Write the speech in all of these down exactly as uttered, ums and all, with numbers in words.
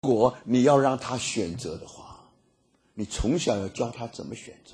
如果你要让他选择的话，你从小要教他怎么选择。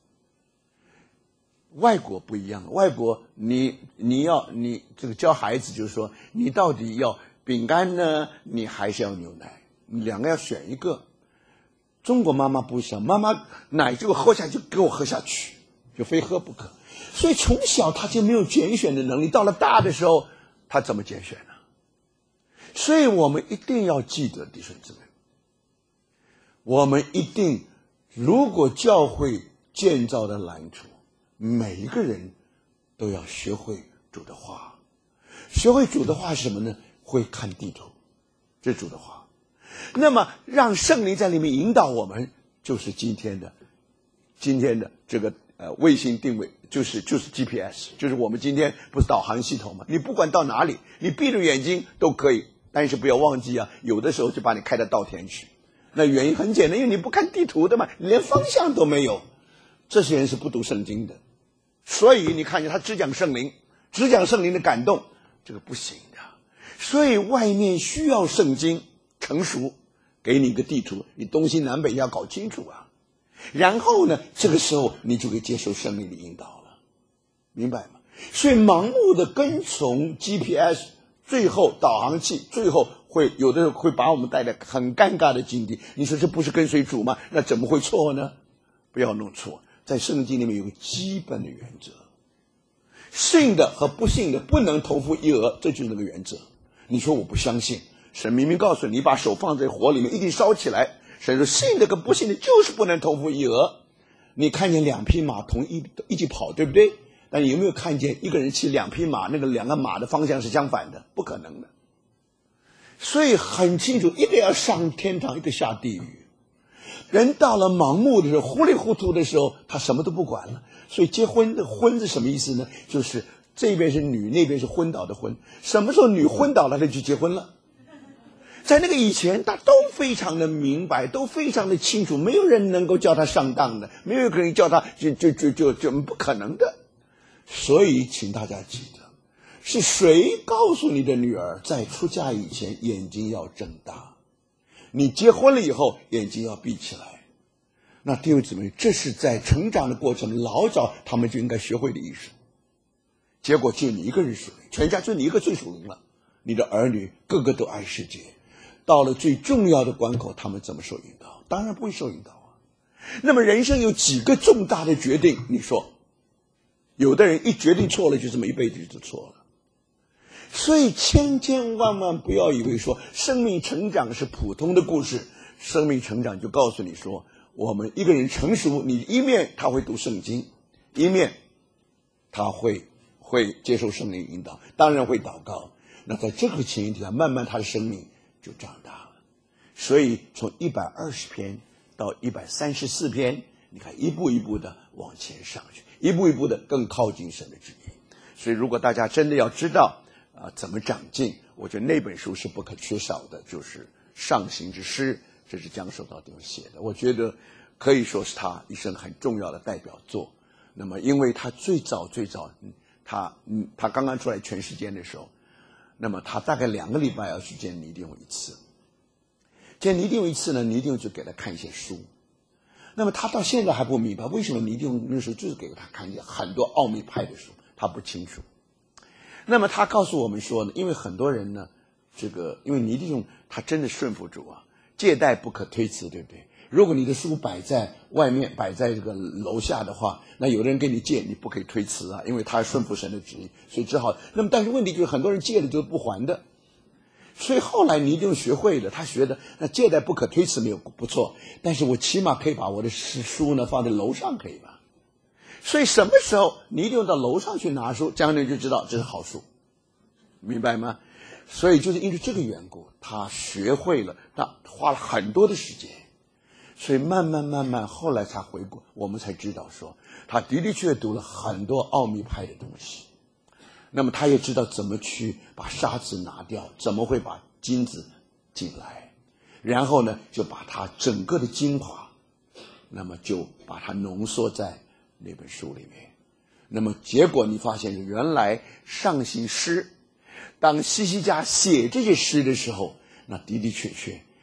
外国不一样，外国你你要你这个教孩子就是说，你到底要饼干呢，你还是要牛奶，你两个要选一个。中国妈妈不想，妈妈奶这个喝下去给我喝下去，就非喝不可。所以从小他就没有拣选的能力，到了大的时候他怎么拣选呢？所以我们一定要记得，弟兄姊妹，我们一定，如果教会建造的蓝图，每一个人都要学会主的话。学会主的话是什么呢？会看地图，这是主的话。那么让圣灵在里面引导我们，就是今天的今天的这个呃卫星定位，就是就是 G P S， 就是我们今天不是导航系统吗？你不管到哪里，你闭着眼睛都可以，但是不要忘记啊，有的时候就把你开到稻田去。那原因很简单，因为你不看地图的嘛，你连方向都没有。这些人是不读圣经的，所以你看见他只讲圣灵，只讲圣灵的感动，这个不行的。所以外面需要圣经成熟，给你一个地图，你东西南北要搞清楚啊。然后呢，这个时候你就可以接受圣灵的引导了，明白吗？所以盲目的跟从 G P S， 最后导航器最后会有的时候会把我们带来很尴尬的境地。你说这不是跟随主吗？那怎么会错呢？不要弄错，在圣经里面有个基本的原则，信的和不信的不能同父异母，这就是那个原则。你说我不相信，神明明告诉你，你把手放在火里面一定烧起来。神说信的跟不信的就是不能同父异母。你看见两匹马同一一起跑，对不对？但你有没有看见一个人骑两匹马，那个两个马的方向是相反的？不可能的。所以很清楚，一个要上天堂，一个下地狱。人到了盲目的时候，糊里糊涂的时候，他什么都不管了。所以结婚的婚是什么意思呢？就是这边是女，那边是昏倒的昏。什么时候女昏倒了，他就结婚了。在那个以前，他都非常的明白，都非常的清楚，没有人能够叫他上当的，没有人叫他就就就就就不可能的。所以，请大家记得，是谁告诉你的女儿，在出嫁以前眼睛要睁大，你结婚了以后眼睛要闭起来？那弟兄姊妹，这是在成长的过程，老早他们就应该学会的艺术。结果就你一个人属灵，全家就你一个最属灵了，你的儿女个个都爱世界。到了最重要的关口，他们怎么受引导？当然不会受引导啊。那么人生有几个重大的决定，你说有的人一决定错了，就这么一辈子就错了。所以千千万万不要以为说生命成长是普通的故事，生命成长就告诉你说，我们一个人成熟，你一面他会读圣经，一面他会会接受圣灵引导，当然会祷告。那在这个情形下，慢慢他的生命就长大了。所以从一百二十篇到一百三十四篇，你看一步一步的往前上去，一步一步的更靠近神的旨意。所以如果大家真的要知道啊、呃、怎么长进，我觉得那本书是不可缺少的，就是《上行之诗》，这是江守道弟兄写的，我觉得可以说是他一生很重要的代表作。那么因为他最早最早他嗯他刚刚出来全世界的时候，那么他大概两个礼拜要去见尼丁翁一次，见尼丁翁一次呢，尼丁翁就给他看一些书。那么他到现在还不明白为什么尼丁翁那时候就是给他看一些很多奥秘派的书，他不清楚。那么他告诉我们说呢，因为很多人呢，这个因为尼丁翁他真的顺服主啊，借贷不可推辞，对不对？如果你的书摆在外面，摆在这个楼下的话，那有的人跟你借，你不可以推辞啊，因为他顺服神的旨意，所以只好。那么但是问题就是很多人借了就是不还的，所以后来尼丁翁学会了，他学的那借贷不可推辞没有不错，但是我起码可以把我的书呢放在楼上，可以吧？所以什么时候尼丁翁到楼上去拿书，这样你就知道这是好书，明白吗？所以就是因为这个缘故，他学会了，他花了很多的时间。所以慢慢慢慢后来才回顾，我们才知道说他的的确确读了很多奥秘派的东西。那么他也知道怎么去把沙子拿掉，怎么会把金子进来，然后呢就把他整个的精华，那么就把它浓缩在那本书里面。那么结果你发现原来上行诗，当西西家写这些诗的时候，那的的确确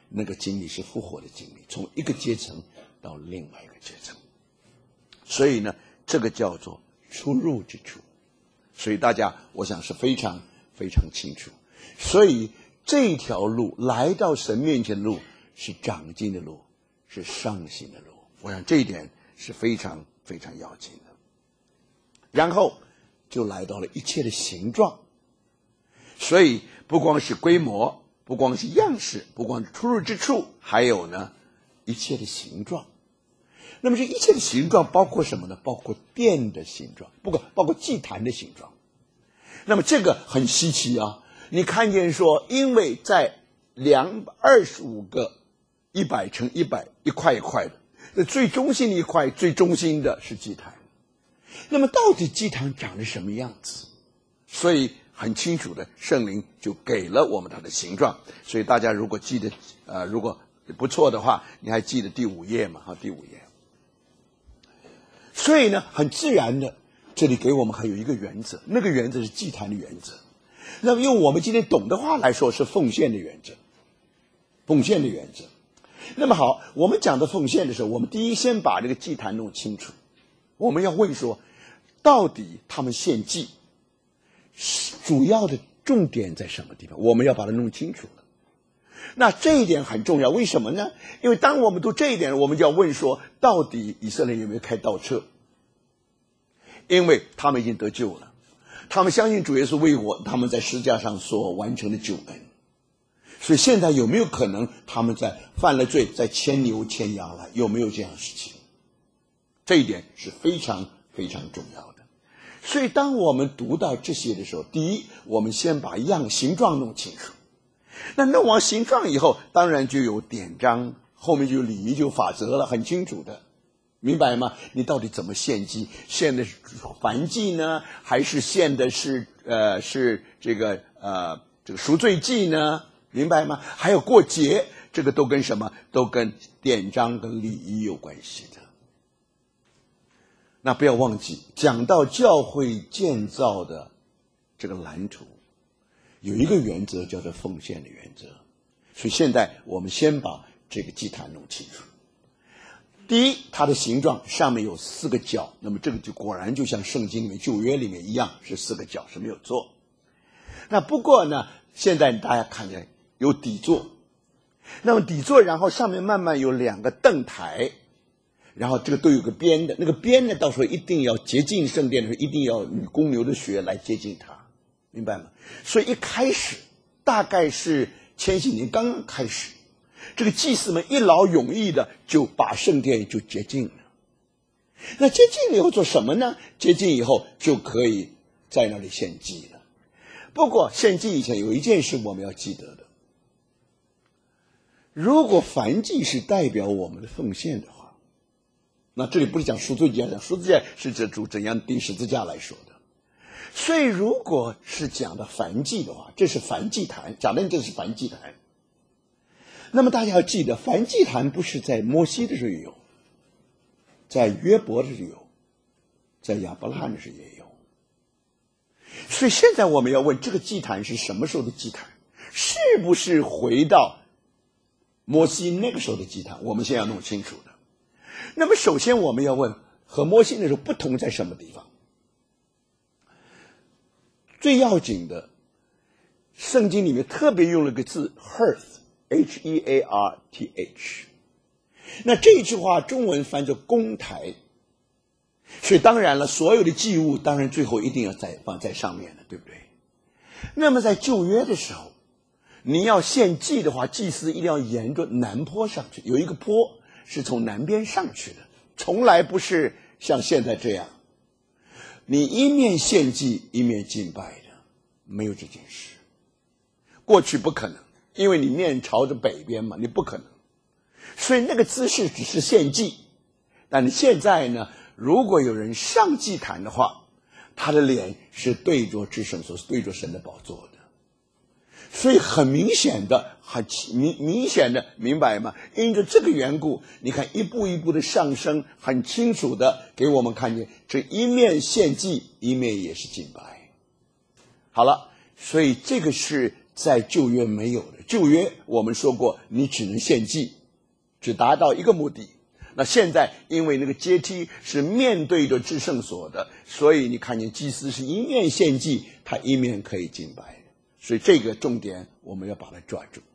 那个经历是复活的经历，从一个阶层到另外一个阶层。所以呢，这个叫做出入之处。所以大家我想是非常非常清楚。所以这条路来到神面前的路是长进的路，是上行的路。我想这一点是非常非常要紧的。然后就来到了一切的形状。所以不光是规模，不光是样式，不光是出入之处，还有呢一切的形状。那么这一切的形状包括什么呢？包括殿的形状，不过包括祭坛的形状。那么这个很稀奇啊！你看见说，因为在两二十五个一百乘一百一块一块的，那最中心的一块，最中心的是祭坛。那么到底祭坛长得什么样子？所以很清楚的，圣灵就给了我们它的形状。所以大家如果记得，呃，如果不错的话，你还记得第五页嘛？哈，第五页。所以呢，很自然的，这里给我们还有一个原则，那个原则是祭坛的原则。那么用我们今天懂的话来说，是奉献的原则。奉献的原则。那么好，我们讲的奉献的时候，我们第一先把这个祭坛弄清楚。我们要问说，到底他们献祭主要的重点在什么地方？我们要把它弄清楚了。那这一点很重要，为什么呢？因为当我们读这一点，我们就要问说，到底以色列有没有开倒车？因为他们已经得救了，他们相信主耶稣为我他们在十字架上所完成的救恩。所以现在有没有可能他们在犯了罪，在牵牛牵羊了？有没有这样的事情？这一点是非常非常重要的。所以当我们读到这些的时候，第一，我们先把样形状弄清楚。那弄完形状以后，当然就有典章，后面就有礼仪，就有法则了，很清楚的，明白吗？你到底怎么献祭？献的是燔祭呢，还是献的是呃是这个呃这个赎罪祭呢？明白吗？还有过节，这个都跟什么？都跟典章跟礼仪有关系的。那不要忘记，讲到教会建造的这个蓝图，有一个原则叫做奉献的原则。所以现在我们先把这个祭坛弄清楚。第一，它的形状上面有四个角，那么这个就果然就像圣经里面旧约里面一样，是四个角，是没有错。那不过呢，现在大家看见有底座，那么底座然后上面慢慢有两个灯台，然后这个都有个边的，那个边呢到时候一定要洁净圣殿的时候，一定要与公牛的血来洁净它，明白吗？所以一开始大概是千禧年刚刚开始，这个祭司们一劳永逸的就把圣殿就洁净了。那洁净了以后做什么呢？洁净以后就可以在那里献祭了。不过献祭以前有一件事我们要记得的，如果燔祭是代表我们的奉献的话，那这里不是讲赎罪祭，讲赎罪祭是指主怎样钉十字架来说的。所以如果是讲的燔祭的话，这是燔祭坛，讲的这是燔祭坛。那么大家要记得，燔祭坛不是在摩西的时候有，在约伯的时候有，在亚伯拉罕的时候也有。所以现在我们要问，这个祭坛是什么时候的祭坛？是不是回到摩西那个时候的祭坛？我们先要弄清楚的。那么首先我们要问，和摩西那时候不同在什么地方？最要紧的，圣经里面特别用了个字 hearth H E A R T H， 那这句话中文翻作公台。所以当然了，所有的祭物当然最后一定要在放在上面的，对不对？那么在旧约的时候，你要献祭的话，祭司一定要沿着南坡上去，有一个坡是从南边上去的，从来不是像现在这样你一面献祭一面敬拜的，没有这件事。过去不可能，因为你面朝着北边嘛，你不可能。所以那个姿势只是献祭。但你现在呢，如果有人上祭坛的话，他的脸是对着至圣所，对着神的宝座的。所以很明显的，很明明显的，明白吗？因着这个缘故，你看一步一步的上升，很清楚的给我们看见，这一面献祭，一面也是敬拜。好了，所以这个是在旧约没有的。旧约我们说过，你只能献祭，只达到一个目的。那现在因为那个阶梯是面对着至圣所的，所以你看见祭司是一面献祭，他一面可以敬拜。所以这个重点我们要把它抓住。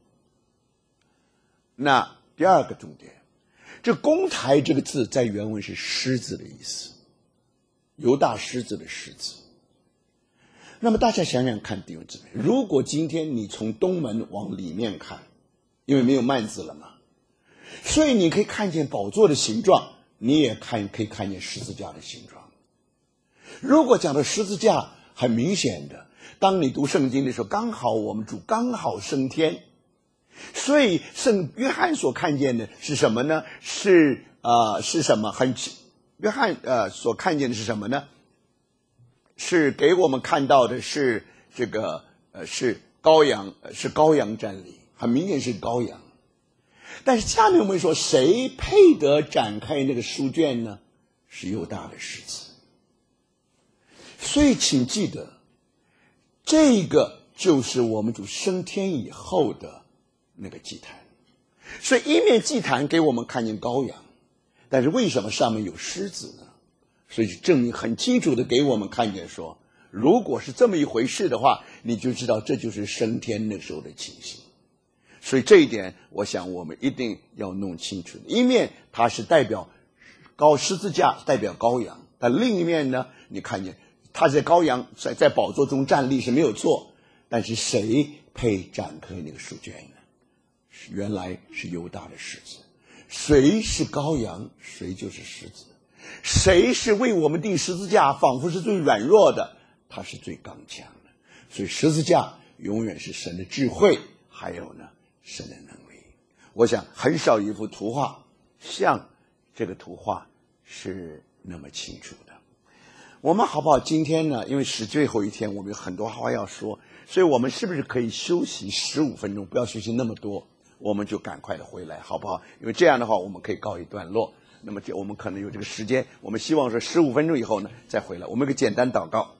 那第二个重点，这公台这个字在原文是狮子的意思，犹大狮子的狮子。那么大家想想看，弟兄姊妹，如果今天你从东门往里面看，因为没有幔子了嘛，所以你可以看见宝座的形状，你也看可以看见十字架的形状。如果讲到十字架，很明显的，当你读圣经的时候，刚好我们主刚好升天，所以圣约翰所看见的是什么呢？是呃是什么？很约翰呃所看见的是什么呢？是给我们看到的是这个呃是羔羊，是羔羊站立，很明显是羔羊。但是下面我们说，谁配得展开那个书卷呢？是犹大的狮子。所以请记得，这个就是我们主升天以后的那个祭坛。所以一面祭坛给我们看见羔羊，但是为什么上面有狮子呢？所以证明很清楚的给我们看见说，如果是这么一回事的话，你就知道这就是升天那时候的情形。所以这一点我想我们一定要弄清楚。一面它是代表高十字架，代表羔羊，但另一面呢，你看见他在羔羊在在宝座中站立是没有错，但是谁配展开那个书卷呢？原来是犹大的狮子。谁是羔羊，谁就是狮子。谁是为我们钉十字架，仿佛是最软弱的，他是最刚强的。所以十字架永远是神的智慧，还有呢神的能力。我想很少一幅图画像这个图画是那么清楚的。我们好不好今天呢，因为是最后一天，我们有很多话要说，所以我们是不是可以休息十五分钟，不要休息那么多，我们就赶快的回来好不好？因为这样的话我们可以告一段落。那么我们可能有这个时间，我们希望说十五分钟以后呢再回来。我们有个简单祷告。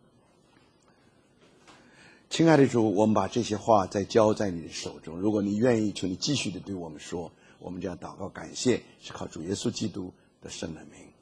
亲爱的主，我们把这些话再交在你的手中，如果你愿意，求你继续的对我们说。我们这样祷告感谢，是靠主耶稣基督的圣的名。